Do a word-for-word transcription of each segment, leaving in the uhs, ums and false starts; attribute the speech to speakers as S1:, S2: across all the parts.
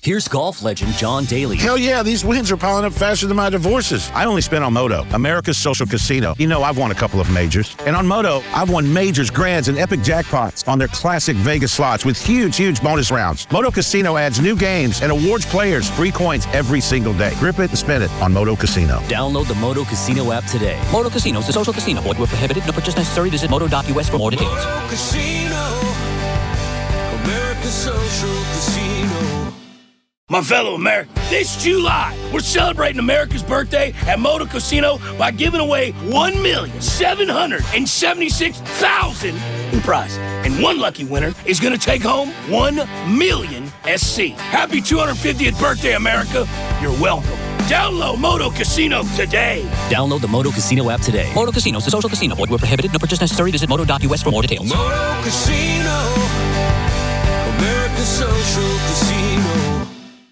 S1: Here's golf legend John Daly.
S2: Hell yeah, these wins are piling up faster than my divorces. I only spent on Moto, America's social casino. You know, I've won a couple of majors. And on Moto, I've won majors, grands, and epic jackpots on their classic Vegas slots with huge, huge bonus rounds. Moto Casino adds new games and awards players free coins every single day. Grip it and spin it on Moto Casino.
S1: Download the Moto Casino app today. Moto Casino is a social casino. Void where prohibited. No purchase necessary. Visit moto dot U S for more details.
S3: Moto Casino, America's social casino.
S4: My fellow Americans, this July, we're celebrating America's birthday at Moto Casino by giving away one million seven hundred seventy-six thousand dollars in prizes. And one lucky winner is going to take home one million S C. Happy two hundred fiftieth birthday, America. You're welcome. Download Moto Casino today.
S1: Download the Moto Casino app today. Moto Casino is a social casino. Void where prohibited. No purchase necessary. Visit moto dot U S for more details.
S3: Moto Casino, America's social casino.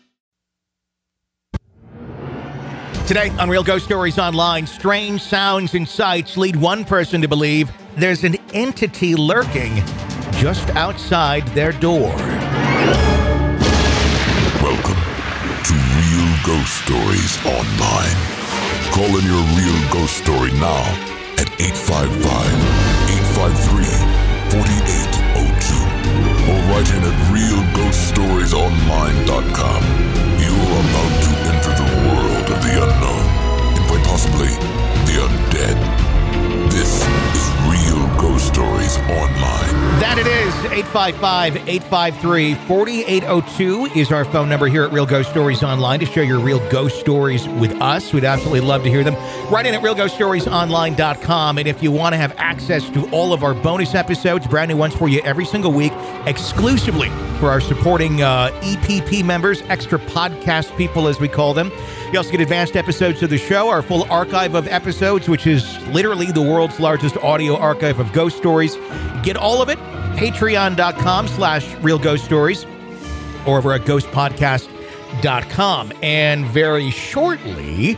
S5: Today on Real Ghost Stories Online, strange sounds and sights lead one person to believe there's an entity lurking just outside their door.
S6: Welcome to Real Ghost Stories Online. Call in your real ghost story now at eight five five, eight five three, four eight zero two or write in at real ghost stories online dot com. You're about to enter the world of the unknown and quite possibly the undead. This is Real Ghost Stories Online.
S5: That it is. eight five five, eight five three, four eight zero two is our phone number here at Real Ghost Stories Online to share your real ghost stories with us. We'd absolutely love to hear them. Write in at real ghost stories online dot com. And if you want to have access to all of our bonus episodes, brand new ones for you every single week, exclusively for our supporting uh, E P P members, extra podcast people as we call them. You also get advanced episodes of the show, our full archive of episodes, which is literally the world's largest audio archive of ghost stories. Get all of it, patreon dot com slash real ghost stories or over at ghost podcast dot com. And very shortly,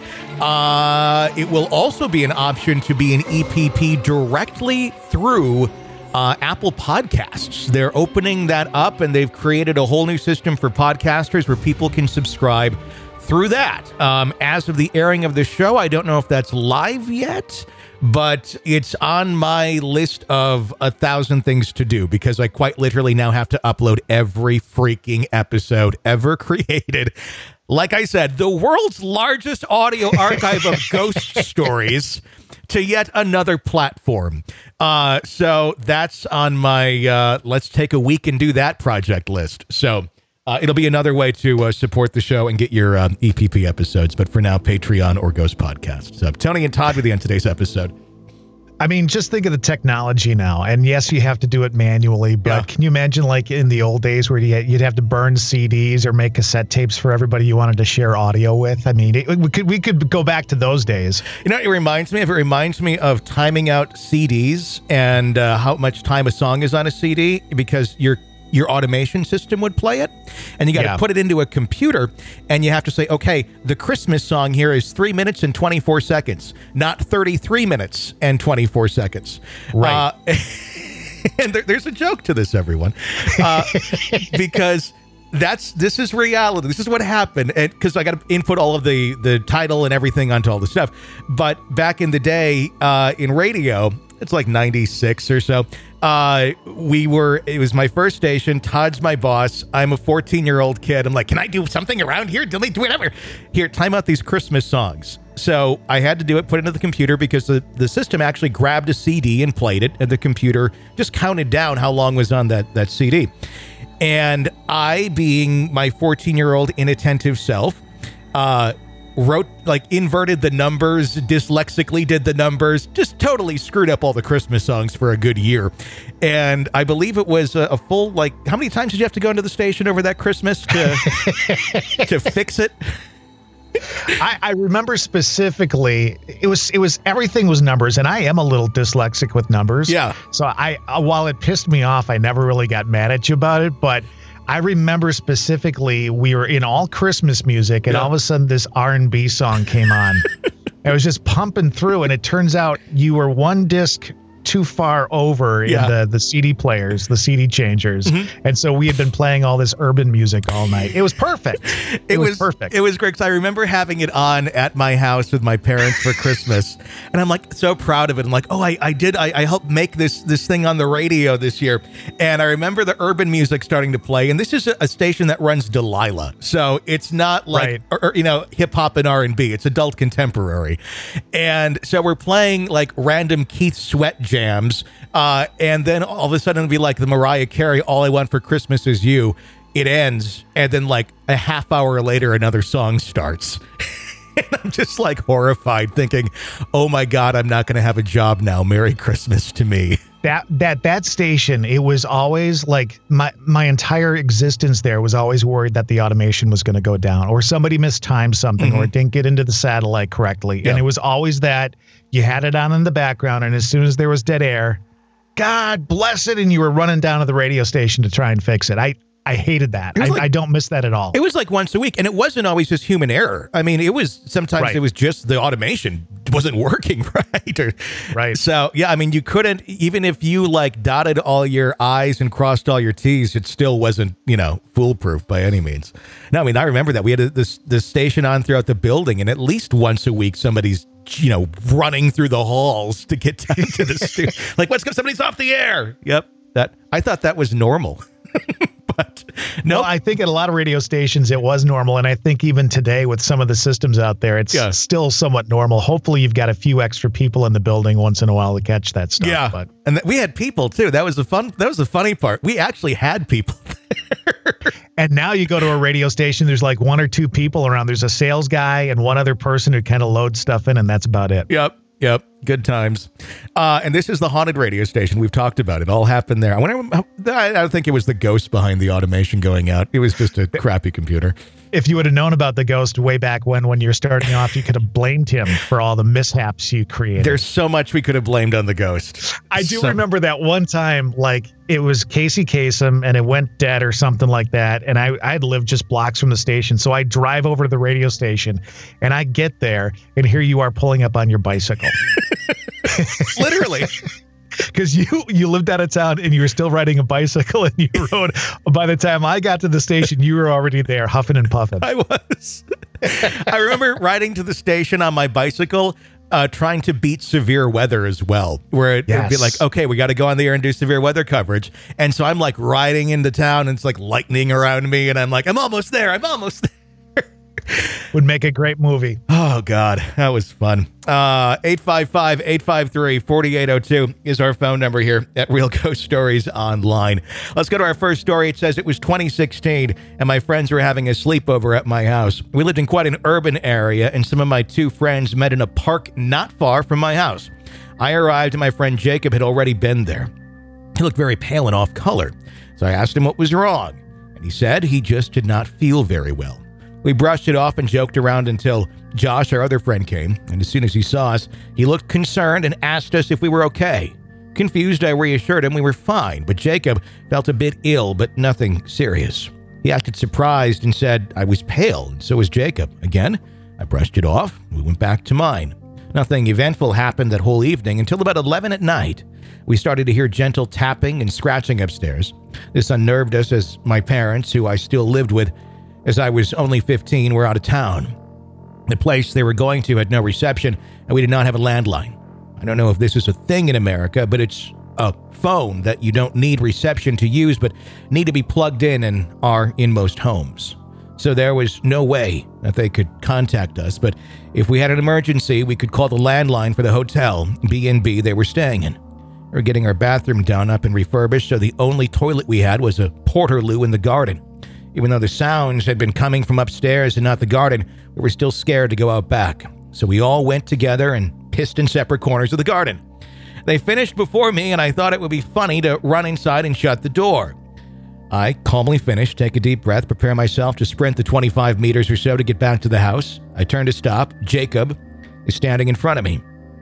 S5: uh, it will also be an option to be an E P P directly through Uh, Apple Podcasts. They're opening that up, and they've created a whole new system for podcasters where people can subscribe through that. Um, as of the airing of the show, I don't know if that's live yet, but it's on my list of a thousand things to do because I quite literally now have to upload every freaking episode ever created. Like I said, the world's largest audio archive of ghost stories to yet another platform. Uh, so that's on my uh, let's take a week and do that project list. So uh, it'll be another way to uh, support the show and get your um, E P P episodes. But for now, Patreon or Ghost Podcast. So Tony and Todd with you on today's episode.
S7: I mean, just think of the technology now. And yes, you have to do it manually, but
S5: Yeah.
S7: can you imagine like in the old days where you'd have to burn C Ds or make cassette tapes for everybody you wanted to share audio with? I mean, it, we could we could go back to those days.
S5: You know what it reminds me of? It reminds me of timing out C Ds and uh, how much time a song is on a C D because your your automation system would play it, and you got to
S7: Yeah.
S5: put it into a computer, and you have to say, okay, the Christmas song here is three minutes and twenty-four seconds, not thirty-three minutes and twenty-four seconds.
S7: Right.
S5: Uh, and there, there's a joke to this, everyone, uh, because that's this is reality. This is what happened, and because I got to input all of the the title and everything onto all the stuff. But back in the day, uh, in radio, it's like ninety-six or so. Uh, we were. It was my first station. Todd's my boss. I'm a fourteen-year-old kid. I'm like, can I do something around here? Delete, do whatever. Here, time out these Christmas songs. So I had to do it, put it into the computer because the, the system actually grabbed a C D and played it, and the computer just counted down how long was on that that C D. And I, being my fourteen-year-old inattentive self, uh, wrote, like, inverted the numbers, dyslexically did the numbers, just totally screwed up all the Christmas songs for a good year. And I believe it was a, a full, like, how many times did you have to go into the station over that Christmas to to fix it?
S7: I, I remember specifically, it was it was everything was numbers, and I am a little dyslexic with numbers.
S5: Yeah.
S7: So I, uh, while it pissed me off, I never really got mad at you about it. But I remember specifically, we were in all Christmas music, and
S5: Yeah.
S7: all of a sudden, this R and B song came on. It was just pumping through, and it turns out you were one disc too far over
S5: Yeah.
S7: in the, the C D players, the C D changers.
S5: Mm-hmm.
S7: And so we had been playing all this urban music all night. It was perfect. It,
S5: It
S7: was,
S5: was
S7: perfect.
S5: It was great because I remember having it on at my house with my parents for Christmas, and I'm like so proud of it. I'm like, oh, I, I did. I, I helped make this this thing on the radio this year, and I remember the urban music starting to play. And this is a, a station that runs Delilah, so it's not like
S7: Right.
S5: or, or, you know hip hop and R and B. It's adult contemporary, and so we're playing like random Keith Sweat jams, uh, and then all of a sudden it'll be like the Mariah Carey "All I Want for Christmas Is You." It ends, and then like a half hour later, another song starts. And I'm just like horrified, thinking, "Oh my God, I'm not going to have a job now. Merry Christmas to me."
S7: that that that station, it was always like my my entire existence there was always worried that the automation was going to go down, or somebody mistimed something,
S5: Mm-hmm.
S7: or it didn't get into the satellite correctly.
S5: Yeah.
S7: And it was always that you had it on in the background, and as soon as there was dead air, God bless it, and you were running down to the radio station to try and fix it. I I hated that.
S5: was
S7: I,
S5: like-
S7: I don't miss that at all.
S5: It was like once a week, and it wasn't always just human error. I mean, it was sometimes
S7: Right.
S5: it was just the automation wasn't working right. Or,
S7: Right.
S5: So yeah, I mean, you couldn't even if you like dotted all your I's and crossed all your T's, it still wasn't you know foolproof by any means. No, I mean, I remember that we had a, this this station on throughout the building, and at least once a week somebody's you know running through the halls to get down to the studio. Like, let's go, somebody's off the air. Yep, that I thought that was normal. But no,
S7: Well, I think at a lot of radio stations it was normal, and I think even today with some of the systems out there, it's
S5: Yeah.
S7: still somewhat normal. Hopefully, you've got a few extra people in the building once in a while to catch that stuff.
S5: yeah,
S7: but
S5: and th- we had people too. That was the fun. That was the funny part. We actually had people.
S7: and now you go to a radio station, there's like one or two people around. There's a sales guy and one other person who kind of loads stuff in, and that's about it.
S5: Yep. Yep. Good times. Uh, and this is the haunted radio station. We've talked about it. All happened there. I wonder. I don't think it was the ghost behind the automation going out. It was just a crappy computer.
S7: If you would have known about the ghost way back when, when you're starting off, you could have blamed him for all the mishaps you created.
S5: There's so much we could have blamed on the ghost.
S7: I do
S5: So-
S7: remember that one time, like it was Casey Kasem and it went dead or something like that. And I, I'd lived just blocks from the station. So I drive over to the radio station and I get there and here you are pulling up on your bicycle.
S5: Literally.
S7: Because you, you lived out of town and you were still riding a bicycle and you rode. By the time I got to the station, you were already there huffing and puffing.
S5: I was. I remember riding to the station on my bicycle, uh, trying to beat severe weather as well, where it, it'd be
S7: Yes.
S5: like, okay, we got to go on the air and do severe weather coverage. And so I'm like riding into town and it's like lightning around me. And I'm like, I'm almost there. I'm almost there.
S7: Would make a great movie.
S5: Oh, God, that was fun. Uh, eight five five, eight five three, four eight zero two is our phone number here at Real Ghost Stories Online. Let's go to our first story. It says it was twenty sixteen, and my friends were having a sleepover at my house. We lived in quite an urban area, and some of my two friends met in a park not far from my house. I arrived, and my friend Jacob had already been there. He looked very pale and off color, so I asked him what was wrong, and he said he just did not feel very well. We brushed it off and joked around until Josh, our other friend, came, and as soon as he saw us, he looked concerned and asked us if we were okay. Confused, I reassured him we were fine, but Jacob felt a bit ill, but nothing serious. He acted surprised and said I was pale, and so was Jacob. Again, I brushed it off. We went back to mine. Nothing eventful happened that whole evening until about eleven at night. We started to hear gentle tapping and scratching upstairs. This unnerved us as my parents, who I still lived with, as I was only fifteen, were out of town. The place they were going to had no reception, and we did not have a landline. I don't know if this is a thing in America, but it's a phone that you don't need reception to use, but need to be plugged in and are in most homes. So there was no way that they could contact us, but if we had an emergency, we could call the landline for the hotel, B and B they were staying in. We were getting our bathroom done up and refurbished, so the only toilet we had was a portaloo in the garden. Even though the sounds had been coming from upstairs and not the garden, we were still scared to go out back. So we all went together and pissed in separate corners of the garden. They finished before me, and I thought it would be funny to run inside and shut the door. I calmly finished, take a deep breath, prepare myself to sprint the twenty-five meters or so to get back to the house. I turn to stop. Jacob is standing in front of me.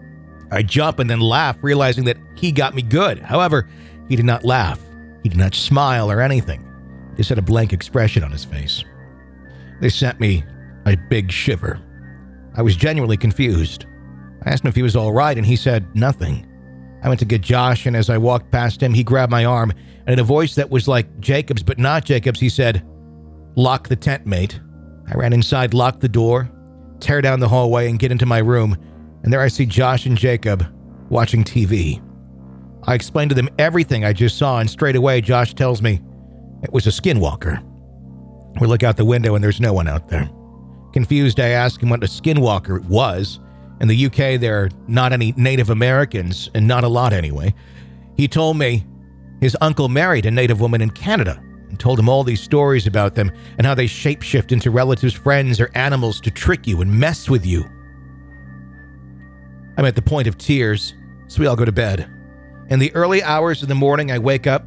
S5: I jump and then laugh, realizing that he got me good. However, he did not laugh. He did not smile or anything. He just had a blank expression on his face. This sent me a big shiver. I was genuinely confused. I asked him if he was all right, and he said nothing. I went to get Josh, and as I walked past him, he grabbed my arm, and in a voice that was like Jacob's but not Jacob's, he said, "Lock the tent, mate." I ran inside, locked the door, tear down the hallway, and get into my room, and there I see Josh and Jacob watching T V. I explained to them everything I just saw, and straight away Josh tells me it was a skinwalker. We look out the window, and there's no one out there. Confused, I ask him what a skinwalker was. In the U K, there are not any Native Americans, and not a lot anyway. He told me his uncle married a Native woman in Canada and told him all these stories about them and how they shapeshift into relatives, friends, or animals to trick you and mess with you. I'm at the point of tears, so we all go to bed. In the early hours of the morning, I wake up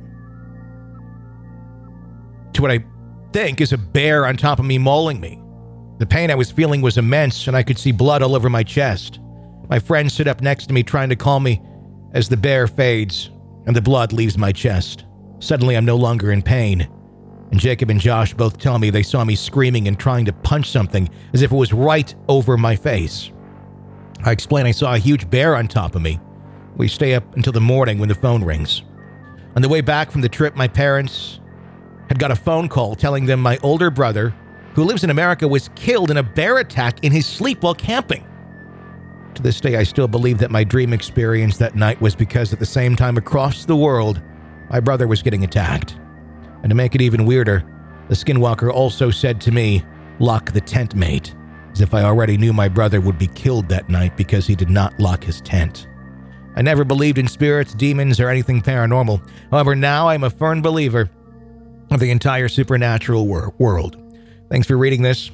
S5: to what I think is a bear on top of me mauling me. The pain I was feeling was immense, and I could see blood all over my chest. My friends sit up next to me trying to calm me as the bear fades and the blood leaves my chest. Suddenly, I'm no longer in pain, and Jacob and Josh both tell me they saw me screaming and trying to punch something as if it was right over my face. I explain I saw a huge bear on top of me. We stay up until the morning when the phone rings. On the way back from the trip, my parents had got a phone call telling them my older brother, who lives in America, was killed in a bear attack in his sleep while camping. To this day, I still believe that my dream experience that night was because at the same time across the world, my brother was getting attacked. And to make it even weirder, the skinwalker also said to me, "Lock the tent, mate," as if I already knew my brother would be killed that night because he did not lock his tent. I never believed in spirits, demons, or anything paranormal. However, now I'm a firm believer of the entire supernatural wor- world. Thanks for reading this.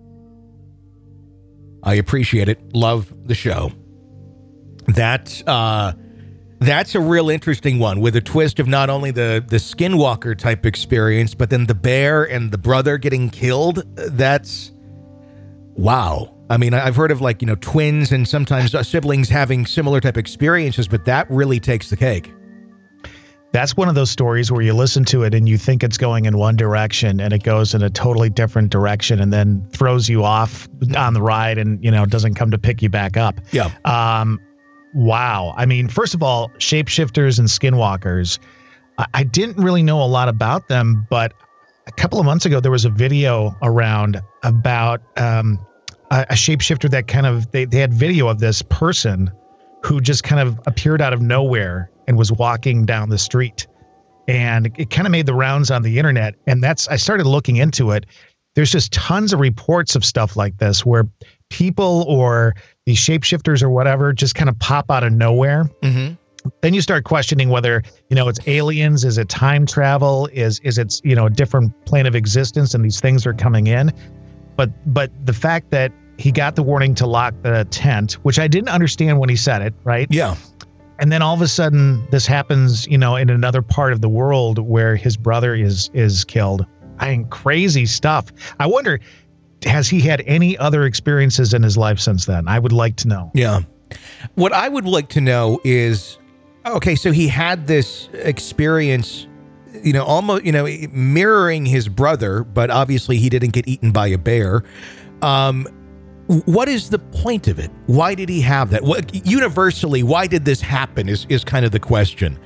S5: I appreciate it. Love the show. That, uh, that's a real interesting one with a twist of not only the, the skinwalker type experience, but then the bear and the brother getting killed. That's, wow. I mean, I've heard of like, you know, twins and sometimes siblings having similar type experiences, but that really takes the cake. That's one of those stories where you listen to it and you think it's going in one direction and it goes in a totally different direction and then throws you off on the ride and, you know, doesn't come to pick you back up. Yeah. Um, wow. I mean, first of all, shapeshifters and skinwalkers, I, I didn't really know a lot about them, but a couple of months ago, there was a video around about um, a, a shapeshifter that kind of, they, they had video of this person who just kind of appeared out of nowhere and was walking down the street. And it kind of made the rounds on the internet. And that's, I started looking into it. There's just tons of reports of stuff like this where people or these shapeshifters or whatever just kind of pop out of nowhere. Mm-hmm. Then you start questioning whether, you know, it's aliens, is it time travel, is, is it, you know, a different plane of existence and these things are coming in. But, but the fact that he got the warning to lock the tent, which I didn't understand when he said it, right? Yeah. And then all of a sudden this happens, you know, in another part of the world where his brother is is killed. I mean, crazy stuff. I wonder, has he had any other experiences in his life since then? I would like to know. Yeah. What I would like to know is, okay, so he had this experience, you know, almost, you know, mirroring his brother, but obviously he didn't get eaten by a bear. Um, What is the point of it? Why did he have that? What, universally, why did this happen is, is kind of the question.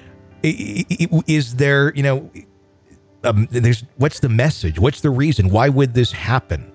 S5: Is there, you know, um, there's, what's the message? What's the reason? Why would this happen?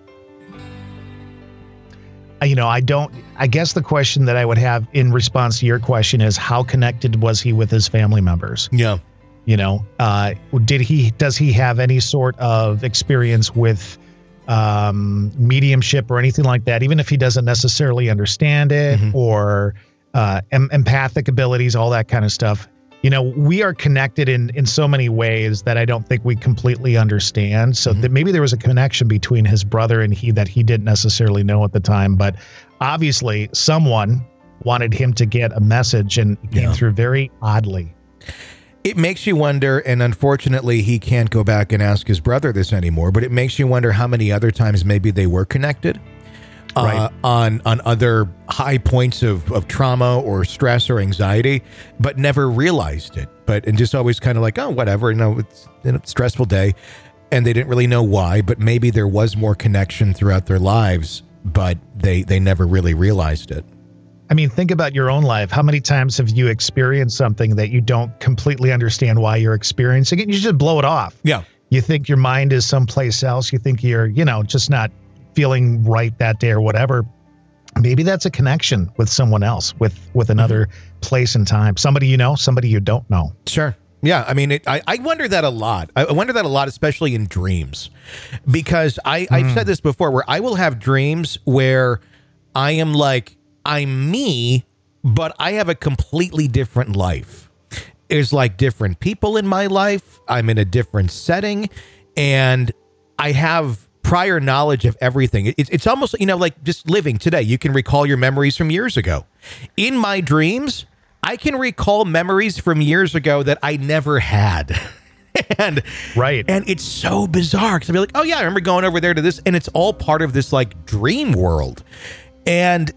S5: You know, I don't, I guess the question that I would have in response to your question is how connected was he with his family members? Yeah. You know, uh, did he, does he have any sort of experience with um, mediumship or anything like that, even if he doesn't necessarily understand it, mm-hmm. or uh, em- empathic abilities, all that kind of stuff. You know, we are connected in, in so many ways that I don't think we completely understand. So mm-hmm. that maybe there was a connection between his brother and he that he didn't necessarily know at the time. But obviously someone wanted him to get a message and it came yeah. through very oddly. It makes you wonder, and unfortunately he can't go back and ask his brother this anymore, but it makes you wonder how many other times maybe they were connected right. uh, on on other high points of, of trauma or stress or anxiety, but never realized it. But and just always kind of like, oh, whatever, you know, it's a stressful day. And they didn't really know why, but maybe there was more connection throughout their lives, but they, they never really realized it.
S7: I mean, think about your own life. How many times have you experienced something that you don't completely understand why you're experiencing it? You just blow it off.
S5: Yeah.
S7: You think your mind is someplace else. You think you're, you know, just not feeling right that day or whatever. Maybe that's a connection with someone else, with, with another mm-hmm. place and time. Somebody you know, somebody you don't know.
S5: Sure. Yeah, I mean, it, I, I wonder that a lot. I wonder that a lot, especially in dreams, because I, mm. I've said this before, where I will have dreams where I am like, I'm me, but I have a completely different life. There's like different people in my life. I'm in a different setting, and I have prior knowledge of everything. It, it's almost, you know, like just living today. You can recall your memories from years ago. In my dreams, I can recall memories from years ago that I never had. and
S7: right.
S5: And it's so bizarre because I'll be like, oh yeah, I remember going over there to this. And it's all part of this like dream world. And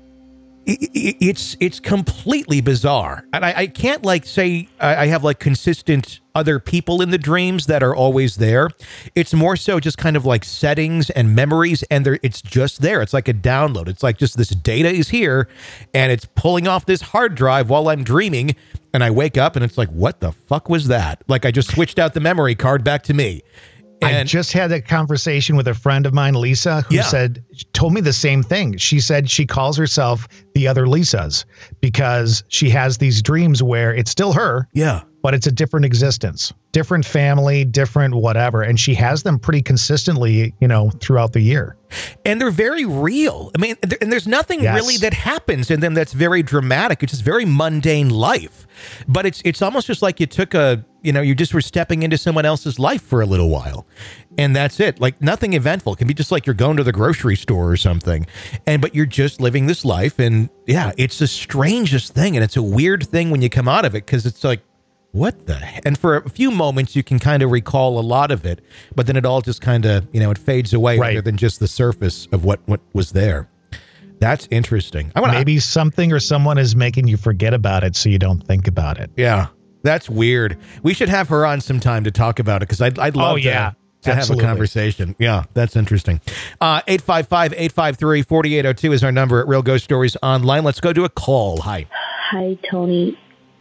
S5: it, it's, it's completely bizarre. And I, I can't like say I have like consistent other people in the dreams that are always there. It's more so just kind of like settings and memories, and they're, it's just there. It's like a download. It's like just this data is here, and it's pulling off this hard drive while I'm dreaming, and I wake up, and it's like, what the fuck was that? Like I just switched out the memory card back to me. And
S7: I just had a conversation with a friend of mine, Lisa, who
S5: yeah.
S7: said, told me the same thing. She said she calls herself the other Lisas because she has these dreams where it's still her.
S5: Yeah.
S7: But it's a different existence, different family, different whatever. And she has them pretty consistently, you know, throughout the year.
S5: And they're very real. I mean, and there's nothing
S7: yes.
S5: really that happens in them that's very dramatic. It's just very mundane life. But it's it's almost just like you took a, you know, you just were stepping into someone else's life for a little while. And that's it. Like nothing eventful. It can be just like you're going to the grocery store or something. And but you're just living this life. And yeah, it's the strangest thing. And it's a weird thing when you come out of it because it's like, what the heck? And for a few moments, you can kind of recall a lot of it, but then it all just kind of, you know, it fades away
S7: right.
S5: rather than just the surface of what, what was there. That's interesting. I wanna,
S7: Maybe something or someone is making you forget about it so you don't think about it.
S5: Yeah, that's weird. We should have her on sometime to talk about it because I'd, I'd love
S7: oh, yeah.
S5: to, to have a conversation. Yeah, that's interesting. Uh, eight five five, eight five three, four eight zero two is our number at Real Ghost Stories Online. Let's go to a call. Hi.
S8: Hi, Tony.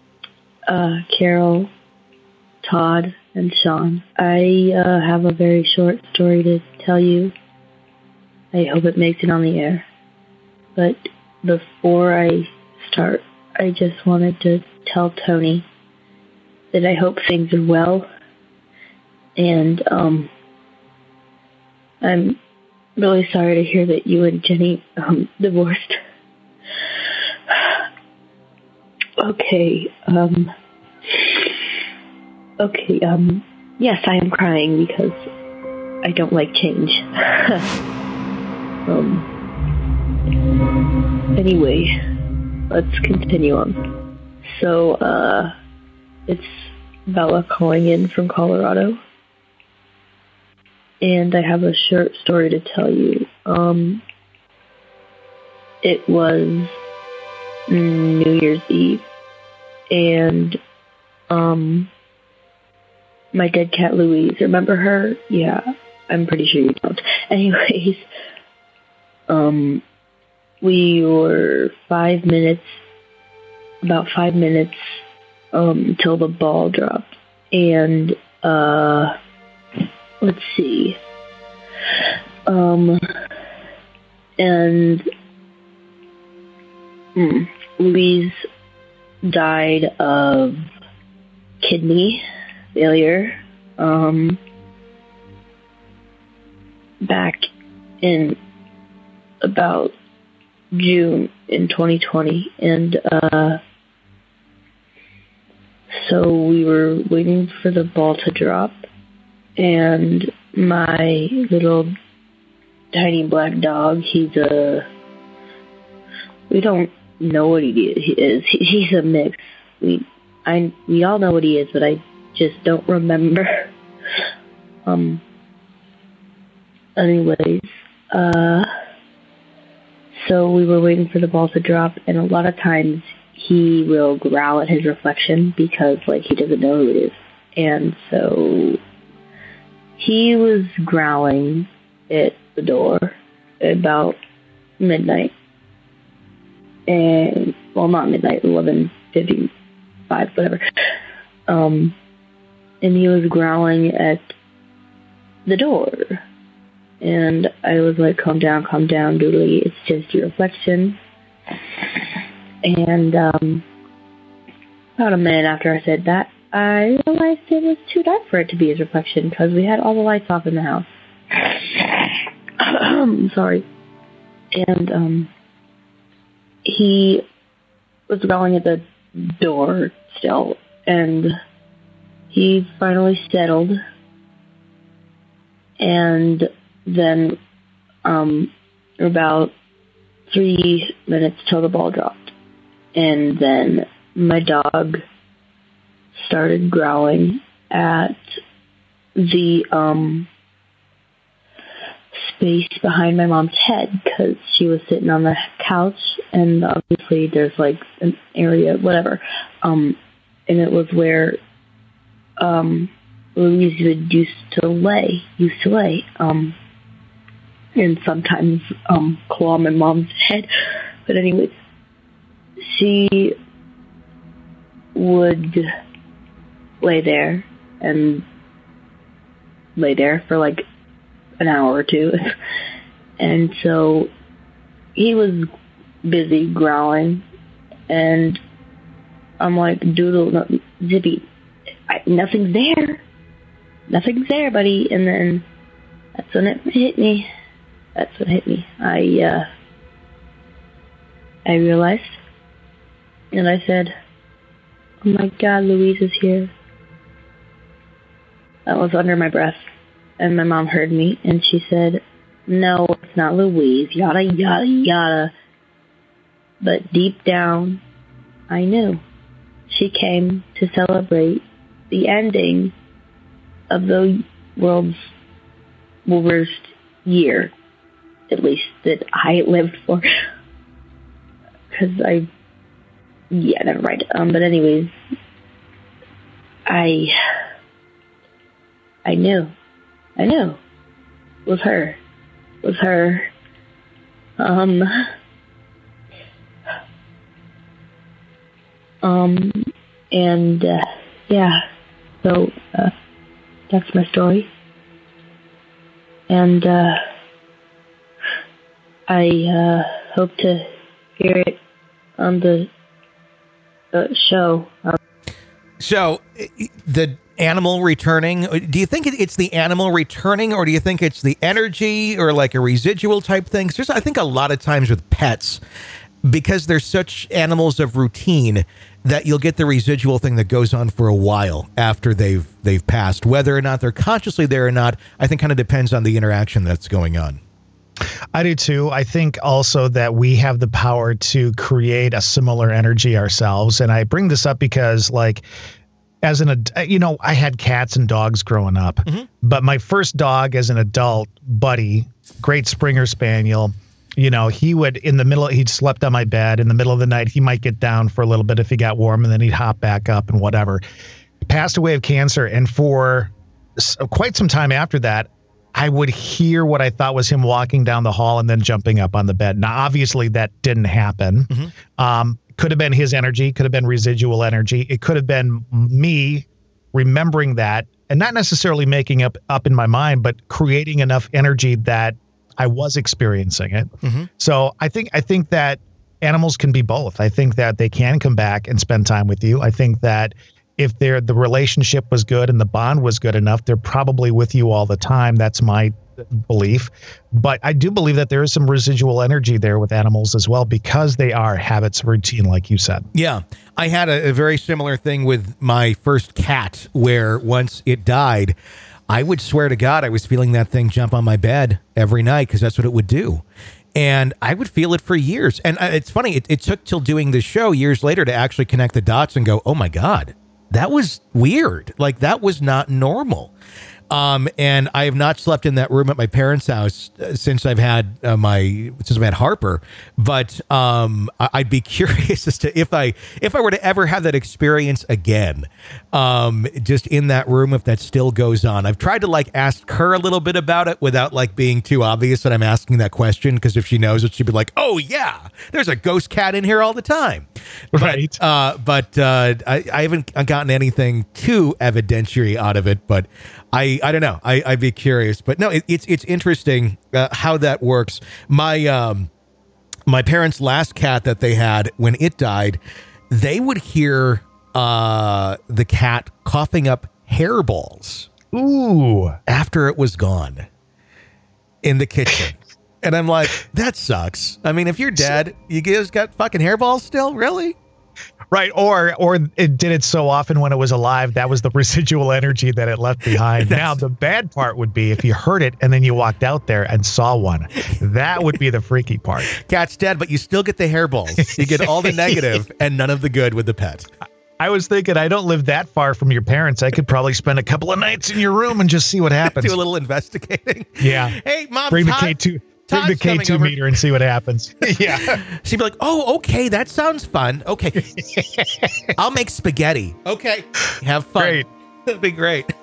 S8: Uh, Carol, Todd, and Sean. I uh, have a very short story to tell you. I hope it makes it on the air. But before I start, I just wanted to tell Tony that I hope things are well. And um, I'm really sorry to hear that you and Jenny um, divorced. Okay, um, okay, um, yes, I am crying because I don't like change. um, anyway, let's continue on. So, uh, it's Bella calling in from Colorado, and I have a short story to tell you. Um, it was New Year's Eve, and um, my dead cat Louise, remember her? Yeah, I'm pretty sure you don't. Anyways, um, we were five minutes, about five minutes um, till the ball dropped, and uh, let's see, um, and mm, Louise died of kidney failure um, back in about June in twenty twenty, and uh, so we were waiting for the ball to drop, and my little tiny black dog, he's a, we don't know what he is. He, he's a mix. We, I, we all know what he is, but I just don't remember. Um. Anyways, uh. So we were waiting for the ball to drop, and a lot of times he will growl at his reflection because, like, he doesn't know who it is. And so he was growling at the door at about midnight. And well, not midnight, eleven fifty-five, whatever. Um, and he was growling at the door. And I was like, calm down, calm down, Doodly. It's just your reflection. And um, about a minute after I said that, I realized it was too dark for it to be his reflection because we had all the lights off in the house. Sorry. And um, he was growling at the door still, and he finally settled. And then um, about three minutes till the ball dropped. And then my dog started growling at the um, space behind my mom's head because she was sitting on the couch, and obviously there's like an area, whatever, um, and it was where um, Louise would used to lay, used to lay, um, and sometimes um, claw my mom's head. But anyways, she would lay there and lay there for like an hour or two. And so he was busy growling, and I'm like, Doodle, no, Zippy, I, nothing's there. Nothing's there, buddy. And then that's when it hit me. That's what hit me. I, uh, I realized, and I said, oh my God, Louise is here. That was under my breath. And my mom heard me, and she said, no, it's not Louise, yada, yada, yada. But deep down, I knew. She came to celebrate the ending of the world's worst year, at least that I lived for. Because I, yeah, never mind. Um, but anyways, I, I knew. I knew. It was her. It was her. Um, um, and, uh, yeah, so, uh, that's my story. And, uh, I, uh, hope to hear it on the uh, show. Um,
S5: so, the animal returning, do you think it's the animal returning, or do you think it's the energy, or like a residual type thing? 'Cause there's, I think a lot of times with pets, because they're such animals of routine, that you'll get the residual thing that goes on for a while after they've they've passed. Whether or not they're consciously there or not, I think kind of depends on the interaction that's going on.
S7: I do too. I think also that we have the power to create a similar energy ourselves. And I bring this up because, like, as an ad- you know, I had cats and dogs growing up, mm-hmm. but my first dog as an adult, Buddy, great Springer Spaniel, you know, he would, in the middle, he'd slept on my bed in the middle of the night. He might get down for a little bit if he got warm, and then he'd hop back up and whatever. Passed away of cancer. And for quite some time after that, I would hear what I thought was him walking down the hall and then jumping up on the bed. Now, obviously that didn't happen. Mm-hmm. Um, could have been his energy, could have been residual energy. It could have been me remembering that and not necessarily making up up in my mind, but creating enough energy that I was experiencing it. Mm-hmm. So I think I think that animals can be both. I think that they can come back and spend time with you. I think that if they're, the relationship was good and the bond was good enough, they're probably with you all the time. That's my belief. But I do believe that there is some residual energy there with animals as well, because they are habits of routine, like you said.
S5: Yeah. I had a, a very similar thing with my first cat, where once it died, I would swear to God I was feeling that thing jump on my bed every night, because that's what it would do. And I would feel it for years. And it's funny, it, it took till doing the show years later to actually connect the dots and go, oh my God, that was weird. Like, that was not normal. Um, and I have not slept in that room at my parents' house uh, since I've had uh, my since I've had Harper. But um, I- I'd be curious as to if I if I were to ever have that experience again, um, just in that room, if that still goes on. I've tried to like ask her a little bit about it without like being too obvious that I'm asking that question, because if she knows it, she'd be like, "Oh yeah, there's a ghost cat in here all the time."
S7: Right.
S5: But, uh, but uh, I, I haven't gotten anything too evidentiary out of it, but I, I don't know. I, I'd be curious. But no, it, it's it's interesting uh, how that works. My um, my parents' last cat that they had, when it died, they would hear uh, the cat coughing up hairballs.
S7: Ooh.
S5: After it was gone in the kitchen. And I'm like, that sucks. I mean, if you're dead, you guys got fucking hairballs still? Really?
S7: Right. Or or it did it so often when it was alive, that was the residual energy that it left behind. Now, the bad part would be if you heard it and then you walked out there and saw one. That would be the freaky part.
S5: Cat's dead, but you still get the hairballs. You get all the negative and none of the good with the pet.
S7: I was thinking, I don't live that far from your parents. I could probably spend a couple of nights in your room and just see what happens.
S5: Do a little investigating.
S7: Yeah.
S5: Hey, Mom,
S7: Bring
S5: Todd,
S7: the K two. Bring
S5: Todd's
S7: the K two
S5: over.
S7: meter and see what happens. Yeah.
S5: She'd be like, oh, okay, that sounds fun. Okay. I'll make spaghetti. Okay. Have fun.
S7: Great.
S5: That'd be great.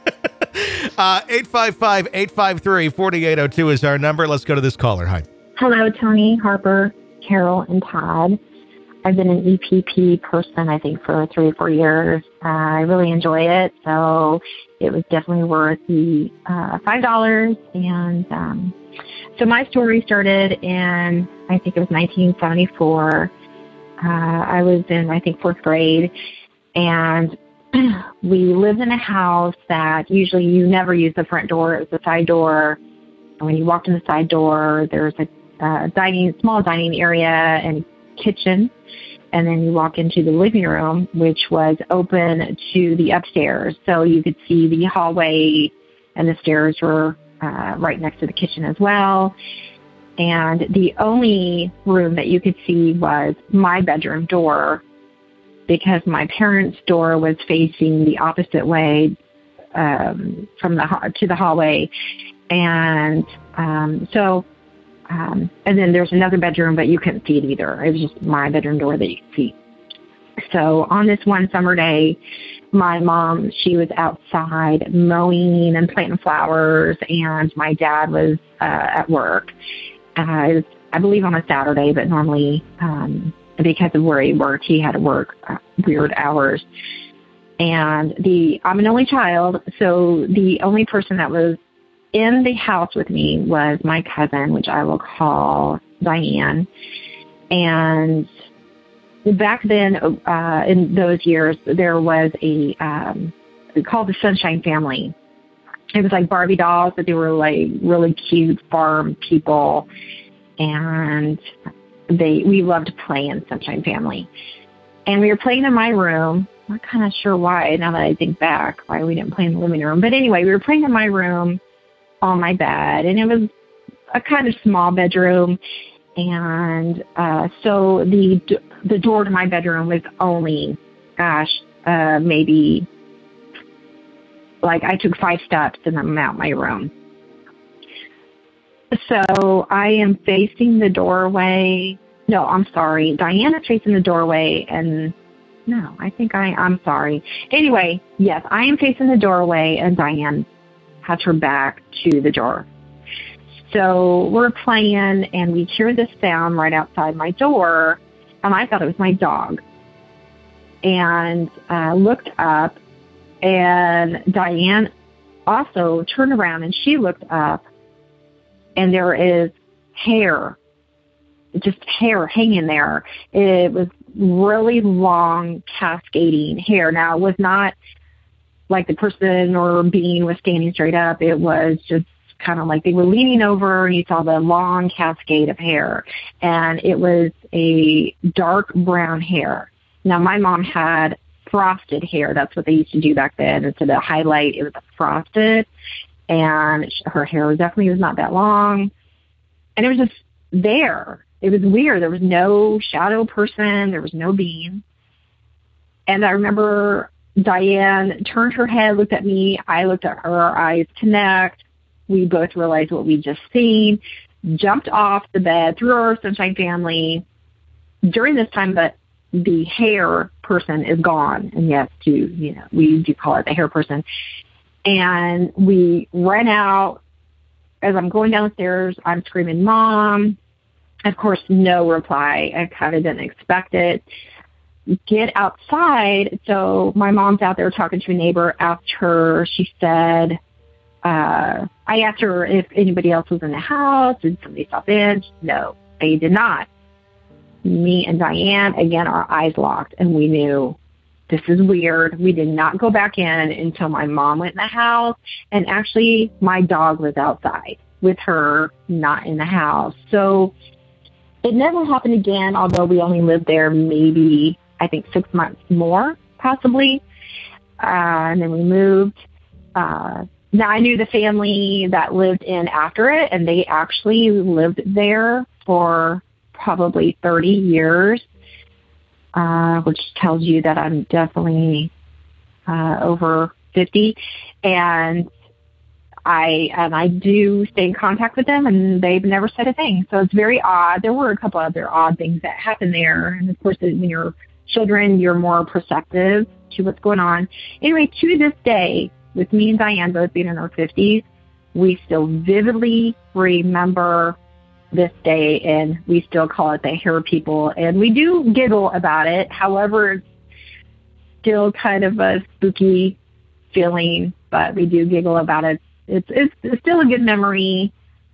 S5: uh, eight five five, eight five three, four eight zero two is our number. Let's go to this caller. Hi.
S9: Hello, Tony, Harper, Carol, and Todd. I've been an E P P person, I think, for three or four years. Uh, I really enjoy it, so it was definitely worth the uh, five dollars. And um, so my story started in, I think it was nineteen seventy-four. Uh, I was in, I think, fourth grade, and we lived in a house that usually you never use the front door. It was the side door. And when you walked in the side door, there was a uh, dining, small dining area and kitchen. And then you walk into the living room, which was open to the upstairs. So you could see the hallway, and the stairs were uh, right next to the kitchen as well. And the only room that you could see was my bedroom door, because my parents' door was facing the opposite way um, from the to the hallway. And um, so... Um, and then there's another bedroom, but you couldn't see it either. It was just my bedroom door that you could see. So on this one summer day, my mom, she was outside mowing and planting flowers, and my dad was uh, at work. Uh, it was, I believe, on a Saturday, but normally um, because of where he worked, he had to work uh, weird hours. And the I'm an only child, so the only person that was in the house with me was my cousin, which I will call Diane. And back then, uh, in those years, there was a, um, called the Sunshine Family. It was like Barbie dolls, but they were like really cute farm people. And they, we loved to play in Sunshine Family. And we were playing in my room. I'm not kind of sure why, now that I think back, why we didn't play in the living room. But anyway, we were playing in my room on my bed, and it was a kind of small bedroom. And uh, so the the door to my bedroom was only, gosh, uh, maybe like I took five steps and I'm out my room. So I am facing the doorway. No, I'm sorry. Diana's facing the doorway, and no, I think I, I'm sorry. Anyway, yes, I am facing the doorway, and Diane has her back to the door. So we're playing, and we hear this sound right outside my door, and I thought it was my dog. And I uh, looked up, and Diane also turned around, and she looked up, and there is hair, just hair hanging there. It was really long, cascading hair. Now, it was not like the person or being was standing straight up. It was just kind of like they were leaning over, and you saw the long cascade of hair. And it was a dark brown hair. Now, my mom had frosted hair. That's what they used to do back then. Instead of highlight, it was frosted. And her hair definitely was not that long. And it was just there. It was weird. There was no shadow person. There was no being. And I remember Diane turned her head, looked at me. I looked at her. Our eyes connect. We both realized what we'd just seen, jumped off the bed, through our Sunshine Family. During this time, but the hair person is gone. And yes, to, you know, we do call it the hair person. And we ran out. As I'm going down the stairs, I'm screaming, "Mom!" of course, no reply. I kind of didn't expect it. Get outside. So my mom's out there talking to a neighbor. Asked her, she said, uh, I asked her if anybody else was in the house. Did somebody stop in? No, they did not. Me and Diane, again, our eyes locked, and we knew this is weird. We did not go back in until my mom went in the house, and actually my dog was outside with her, not in the house. So it never happened again, although we only lived there maybe, I think, six months more, possibly. Uh, and then we moved. Uh, now, I knew the family that lived in after it, and they actually lived there for probably thirty years, uh, which tells you that I'm definitely uh, over fifty. And I and I do stay in contact with them, and they've never said a thing. So it's very odd. There were a couple other odd things that happened there. And, of course, when you're children, you're more perceptive to what's going on. Anyway, to this day, with me and Diane both being in our fifties, we still vividly remember this day, and we still call it the hair people. And we do giggle about it. However, it's still kind of a spooky feeling, but we do giggle about it. It's, it's, it's still a good memory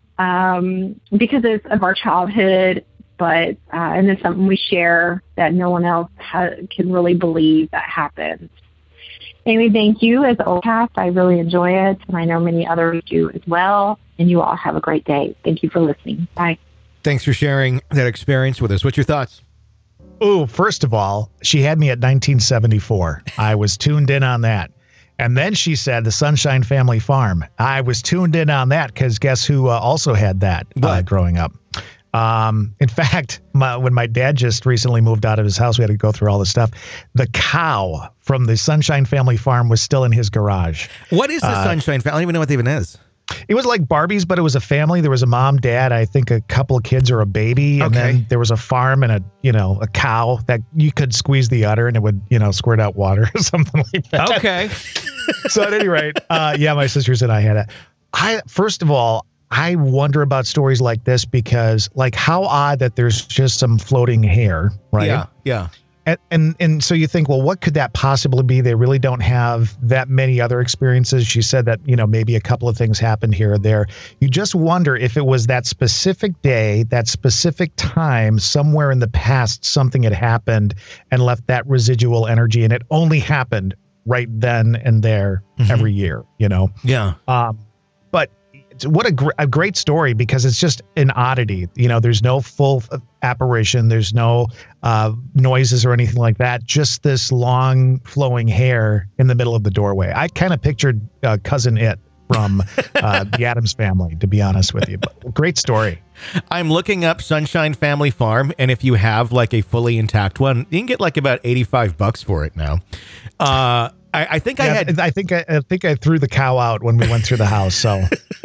S9: um, because it's of our childhood, but uh, and it's something we share that no one else ha- can really believe that happened. Anyway, thank you as O C A S T. I really enjoy it, and I know many others do as well. And you all have a great day. Thank you for listening. Bye.
S5: Thanks for sharing that experience with us. What's your thoughts?
S7: Oh, first of all, she had me at nineteen seventy-four. I was tuned in on that. And then she said the Sunshine Family Farm. I was tuned in on that because guess who uh, also had that uh, growing up? Um, in fact, my, when my dad just recently moved out of his house, we had to go through all this stuff. The cow from the Sunshine Family Farm was still in his garage.
S5: What is the uh, Sunshine Family? I don't even know what that even is.
S7: It was like Barbies, but it was a family. There was a mom, dad, I think a couple of kids or a baby. And
S5: okay.
S7: then there was a farm and a, you know, a cow that you could squeeze the udder and it would, you know, squirt out water or something like that.
S5: Okay.
S7: So at any rate, uh, yeah, my sisters and I had it. I, first of all, I wonder about stories like this because like how odd that there's just some floating hair, right?
S5: Yeah. Yeah.
S7: And, and and so you think, well, what could that possibly be? They really don't have that many other experiences. She said that, you know, maybe a couple of things happened here or there. You just wonder if it was that specific day, that specific time, somewhere in the past, something had happened and left that residual energy. And it only happened right then and there mm-hmm. every year, you know?
S5: Yeah.
S7: Um, but what a, gr- a great story because it's just an oddity. You know, there's no full apparition. There's no uh, noises or anything like that. Just this long flowing hair in the middle of the doorway. I kind of pictured uh, Cousin It from uh, the Addams Family, to be honest with you. But great story.
S5: I'm looking up Sunshine Family Farm, and if you have like a fully intact one, you can get like about eighty-five bucks for it now. Uh, I, I think yeah, I had.
S7: I think I, I think I threw the cow out when we went through the house. So.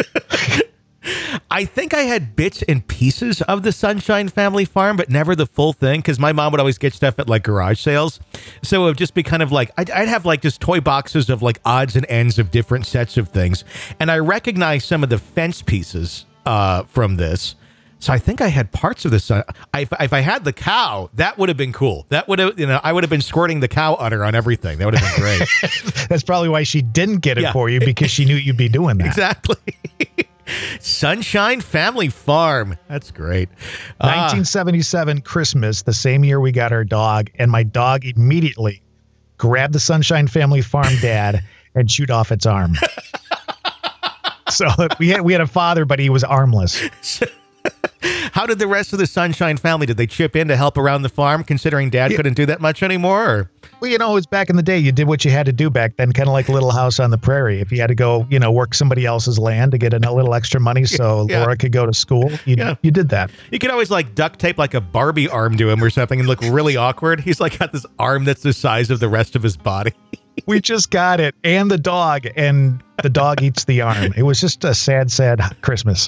S5: I think I had bits and pieces of the Sunshine Family Farm, but never the full thing because my mom would always get stuff at like garage sales. So it would just be kind of like, I'd, I'd have like just toy boxes of like odds and ends of different sets of things. And I recognized some of the fence pieces uh, from this. So I think I had parts of the sun. I, if I had the cow, that would have been cool. That would have, you know, I would have been squirting the cow udder on everything. That would have been great.
S7: That's probably why she didn't get it
S5: yeah.
S7: for you because she knew you'd be doing that.
S5: Exactly. Sunshine Family Farm. That's great.
S7: nineteen seventy-seven Christmas, the same year we got our dog, and my dog immediately grabbed the Sunshine Family Farm dad and chewed off its arm. So we had we had a father, but he was armless.
S5: How did the rest of the Sunshine family, did they chip in to help around the farm, considering Dad yeah. couldn't do that much anymore? Or?
S7: Well, you know, it was back in the day. You did what you had to do back then, kind of like Little House on the Prairie. If you had to go, you know, work somebody else's land to get a little extra money so yeah. Laura could go to school, you, yeah. you did that.
S5: You could always like duct tape like a Barbie arm to him or something and look really awkward. He's like got this arm that's the size of the rest of his body.
S7: We just got it. And the dog, and the dog eats the arm. It was just a sad, sad Christmas.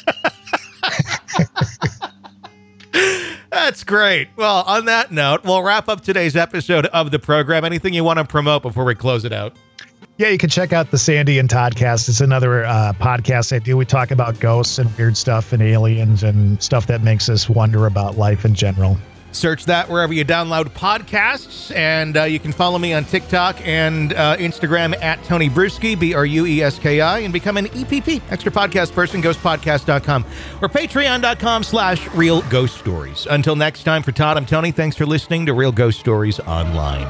S5: That's great. Well, on that note, we'll wrap up today's episode of the program. Anything you want to promote before we close it out?
S7: Yeah, you can check out the Sandy and Toddcast. It's another uh, podcast I do. We talk about ghosts and weird stuff and aliens and stuff that makes us wonder about life in general.
S5: Search that wherever you download podcasts, and uh, you can follow me on TikTok and uh, Instagram at Tony Brueski, B R U E S K I, and become an E P P, extra podcast person, ghost podcast dot com, or patreon dot com slash real ghost stories. Until next time, for Todd, I'm Tony. Thanks for listening to Real Ghost Stories Online.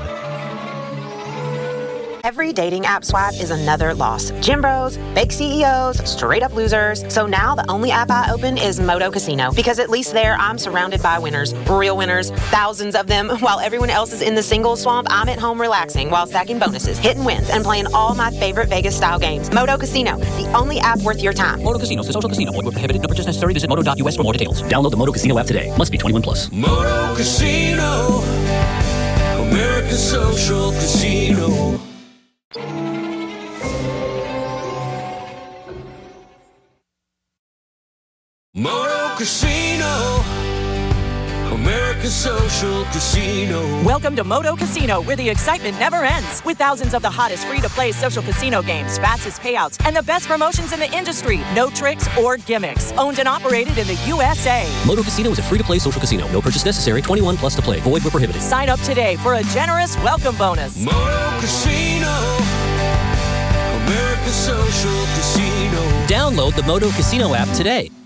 S10: Every dating app swipe is another loss. Gym bros, fake C E Os, straight up losers. So now the only app I open is Moto Casino, because at least there I'm surrounded by winners, real winners, thousands of them. While everyone else is in the single swamp, I'm at home relaxing while stacking bonuses, hitting wins, and playing all my favorite Vegas style games. Moto Casino, the only app worth your time.
S1: Moto Casino is a social casino. Void where prohibited. No purchase necessary. Visit moto dot U S for more details. Download the Moto Casino app today. Must be twenty-one plus.
S3: Moto Casino, America's social casino. Moto Casino, America's social casino.
S11: Welcome to Moto Casino, where the excitement never ends. With thousands of the hottest free-to-play social casino games, fastest payouts, and the best promotions in the industry. No tricks or gimmicks. Owned and operated in the U S A.
S1: Moto Casino is a free-to-play social casino. No purchase necessary. twenty-one plus to play. Void where prohibited.
S11: Sign up today for a generous welcome bonus.
S3: Moto Casino, America's social casino.
S1: Download the Moto Casino app today.